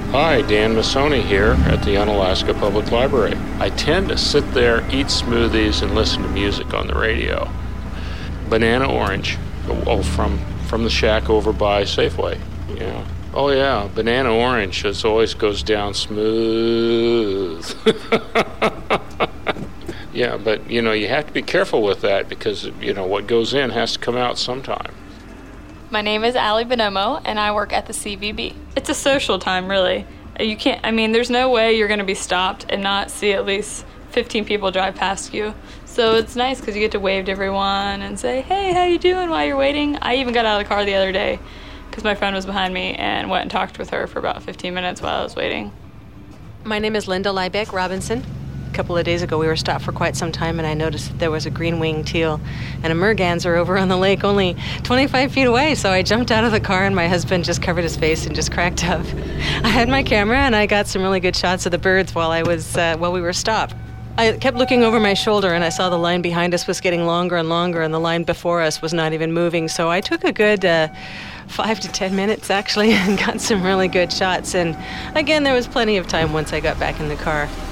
Hi, Dan Massoni here at the Unalaska Public Library. I tend to sit there, eat smoothies, and listen to music on the radio. Banana Orange, from the shack over by Safeway. Yeah. Oh yeah, Banana Orange just always goes down smooth. Yeah, but you have to be careful with that because what goes in has to come out sometime. My name is Allie Bonomo, and I work at the CVB. It's a social time, really. There's no way you're going to be stopped and not see at least 15 people drive past you. So it's nice because you get to wave to everyone and say, hey, how you doing while you're waiting? I even got out of the car the other day because my friend was behind me and went and talked with her for about 15 minutes while I was waiting. My name is Linda Liebeck Robinson. A couple of days ago, we were stopped for quite some time, and I noticed that there was a green-winged teal and a merganser over on the lake only 25 feet away. So I jumped out of the car, and my husband just covered his face and just cracked up. I had my camera, and I got some really good shots of the birds while we were stopped. I kept looking over my shoulder, and I saw the line behind us was getting longer and longer, and the line before us was not even moving. So I took a good 5 to 10 minutes, actually, and got some really good shots. And again, there was plenty of time once I got back in the car.